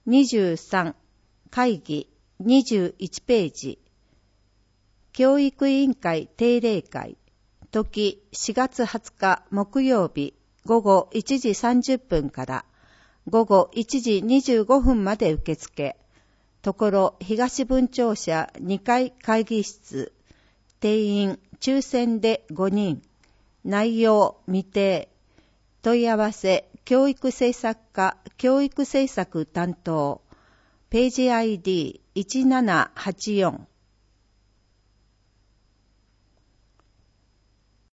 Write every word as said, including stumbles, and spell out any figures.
にじゅうさん会議にじゅういちページ教育委員会定例会時しがつはつか木曜日午後いちじさんじゅっぷんから午後いちじにじゅうごふんまで受付。ところ東分庁舎にかい会議室。定員抽選でごにん。内容未定。問い合わせ教育政策課教育政策担当。ページ アイディーいちななはちよん。